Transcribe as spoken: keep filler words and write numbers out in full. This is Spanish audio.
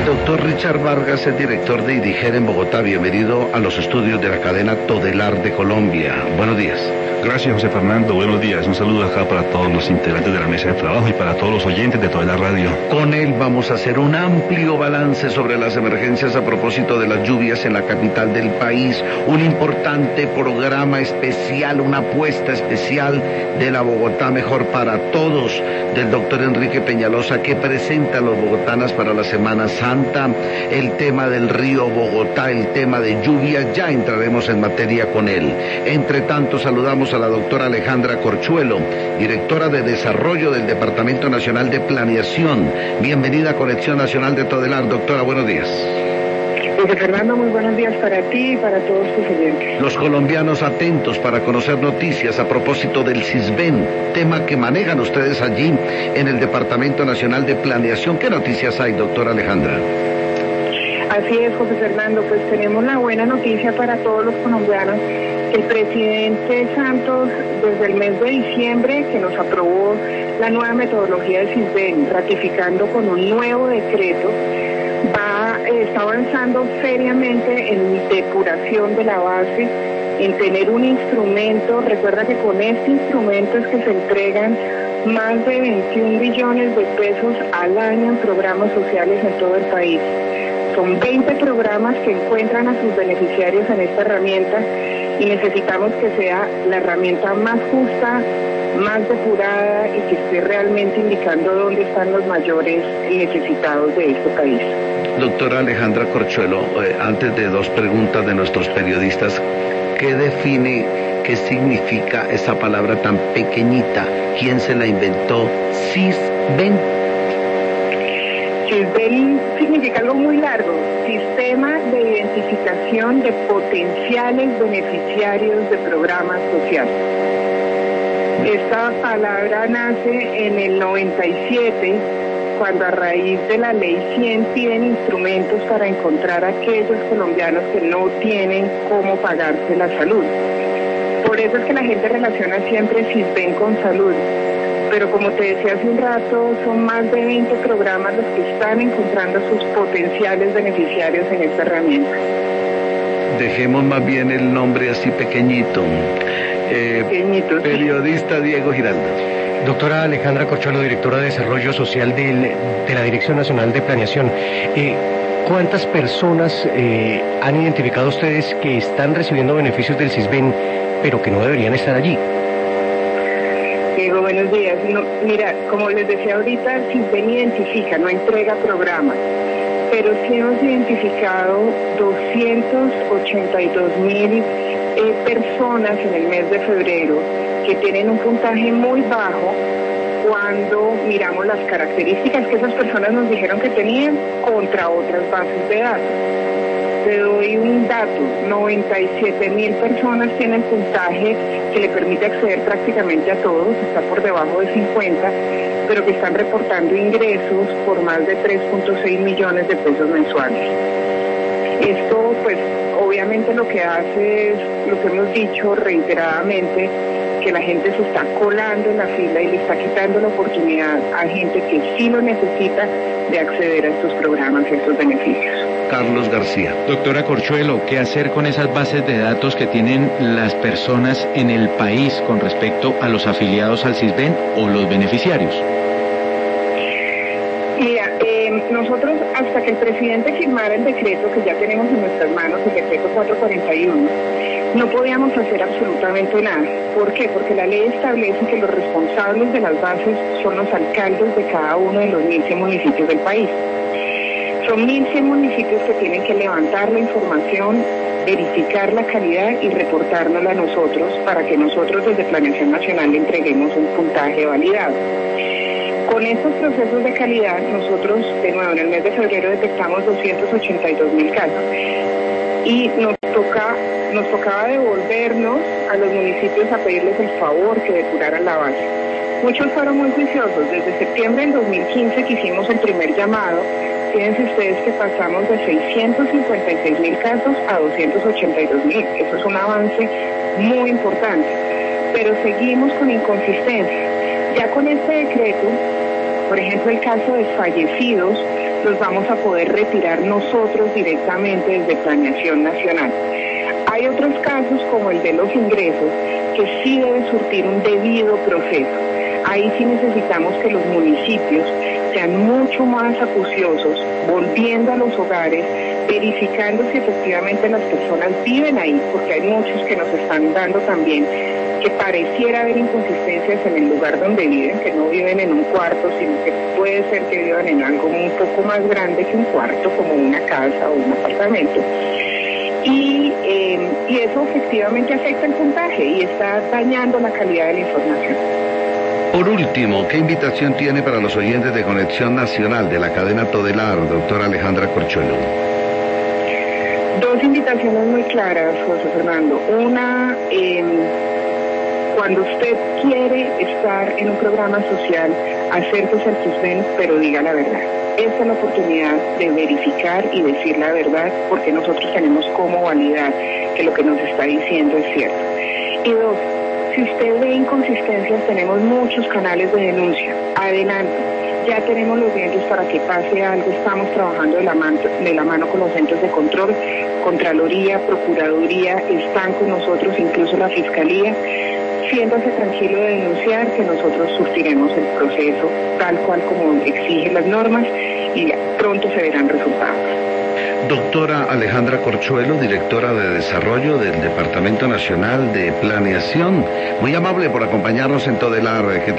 doctor Richard Vargas es director de IDIGER en Bogotá. Bienvenido a los estudios de la cadena Todelar de Colombia. Buenos días. Gracias, José Fernando. Buenos días. Un saludo acá para todos los integrantes de la mesa de trabajo y para todos los oyentes de Todelar Radio. Con él vamos a hacer un amplio balance sobre las emergencias a propósito de las lluvias en la capital del país. Un importante programa especial, una apuesta especial de la Bogotá Mejor para Todos, del doctor Enrique Peñalosa, que presenta a los bogotanas para la Semana Santa. El tema del río Bogotá, el tema de lluvias, ya entraremos en materia con él. Entre tanto, saludamos a la doctora Alejandra Corchuelo, directora de Desarrollo del Departamento Nacional de Planeación. Bienvenida a Conexión Nacional de Todelar. Doctora, buenos días. José Fernando, muy buenos días para ti y para todos tus oyentes. Los colombianos atentos para conocer noticias a propósito del CISBEN, tema que manejan ustedes allí en el Departamento Nacional de Planeación. ¿Qué noticias hay, doctora Alejandra? Así es, José Fernando, pues tenemos la buena noticia para todos los colombianos. El presidente Santos, desde el mes de diciembre, que nos aprobó la nueva metodología del CISBEN, ratificando con un nuevo decreto, va, eh, está avanzando seriamente en depuración de la base, en tener un instrumento. Recuerda que con este instrumento es que se entregan más de veintiún billones de pesos al año en programas sociales en todo el país. Son veinte programas que encuentran a sus beneficiarios en esta herramienta y necesitamos que sea la herramienta más justa, más depurada y que esté realmente indicando dónde están los mayores necesitados de este país. Doctora Alejandra Corchuelo, eh, antes de dos preguntas de nuestros periodistas, ¿qué define, qué significa esa palabra tan pequeñita? ¿Quién se la inventó? CISBEN. CISBEN significa algo muy largo: Sistema de Identificación de Potenciales Beneficiarios de Programas Sociales. Esta palabra nace en el noventa y siete, cuando a raíz de la ley cien piden instrumentos para encontrar a aquellos colombianos que no tienen cómo pagarse la salud. Por eso es que la gente relaciona siempre CISBEN con salud. Pero como te decía hace un rato, son más de veinte programas los que están encontrando sus potenciales beneficiarios en esta herramienta. Dejemos más bien el nombre así pequeñito. Eh, pequeñito. Periodista Diego Giraldo. Doctora Alejandra Corchuelo, directora de Desarrollo Social del, de la Dirección Nacional de Planeación. Eh, ¿Cuántas personas eh, han identificado ustedes que están recibiendo beneficios del CISBEN, pero que no deberían estar allí? Diego, buenos días. No, mira, como les decía ahorita, el CISBEN identifica, no entrega programas, pero sí hemos identificado doscientos ochenta y dos mil eh, personas en el mes de febrero que tienen un puntaje muy bajo cuando miramos las características que esas personas nos dijeron que tenían contra otras bases de datos. Te doy un dato: noventa y siete mil personas tienen puntaje que le permite acceder prácticamente a todos, está por debajo de cincuenta, pero que están reportando ingresos por más de tres punto seis millones de pesos mensuales. Esto, pues, obviamente lo que hace es lo que hemos dicho reiteradamente, que la gente se está colando en la fila y le está quitando la oportunidad a gente que sí lo necesita de acceder a estos programas y estos beneficios. Carlos García. Doctora Corchuelo, ¿qué hacer con esas bases de datos que tienen las personas en el país con respecto a los afiliados al CISBEN o los beneficiarios? Mira, eh, nosotros hasta que el presidente firmara el decreto que ya tenemos en nuestras manos, el decreto cuatrocientos cuarenta y uno, no podíamos hacer absolutamente nada. ¿Por qué? Porque la ley establece que los responsables de las bases son los alcaldes de cada uno de los mil cien municipios del país. Son mil cien municipios que tienen que levantar la información, verificar la calidad y reportárnosla a nosotros para que nosotros desde Planeación Nacional le entreguemos un puntaje validado. Con estos procesos de calidad, nosotros, de nuevo, en el mes de febrero detectamos doscientos ochenta y dos mil casos y nos toca, nos tocaba devolvernos a los municipios a pedirles el favor que depuraran la base. Muchos fueron muy juiciosos. Desde septiembre del dos mil quince que hicimos el primer llamado, fíjense ustedes que pasamos de seiscientos cincuenta y seis mil casos a doscientos ochenta y dos mil. Eso es un avance muy importante, pero seguimos con inconsistencia. Ya con este decreto, por ejemplo, el caso de fallecidos, los vamos a poder retirar nosotros directamente desde Planeación Nacional. Hay otros casos, como el de los ingresos, que sí debe surtir un debido proceso. Ahí sí necesitamos que los municipios sean mucho más acuciosos, volviendo a los hogares, verificando si efectivamente las personas viven ahí, porque hay muchos que nos están dando también que pareciera haber inconsistencias en el lugar donde viven, que no viven en un cuarto, sino que puede ser que vivan en algo un poco más grande que un cuarto, como una casa o un apartamento. Y, eh, y eso efectivamente afecta el puntaje y está dañando la calidad de la información. Por último, ¿qué invitación tiene para los oyentes de Conexión Nacional de la cadena Todelar, doctora Alejandra Corchuelo? Dos invitaciones muy claras, José Fernando. Una, eh, cuando usted quiere estar en un programa social, acérquese al CISBEN, pero diga la verdad. Esta es la oportunidad de verificar y decir la verdad, porque nosotros tenemos cómo validar que lo que nos está diciendo es cierto. Y dos, si usted ve inconsistencias, tenemos muchos canales de denuncia. Adelante, ya tenemos los dientes para que pase algo. Estamos trabajando de la, mano, de la mano con los centros de control, Contraloría, Procuraduría, están con nosotros, incluso la Fiscalía. Siéntase tranquilo de denunciar, que nosotros surtiremos el proceso tal cual como exigen las normas y pronto se verán resultados. Doctora Alejandra Corchuelo, directora de Desarrollo del Departamento Nacional de Planeación, muy amable por acompañarnos en Todelar.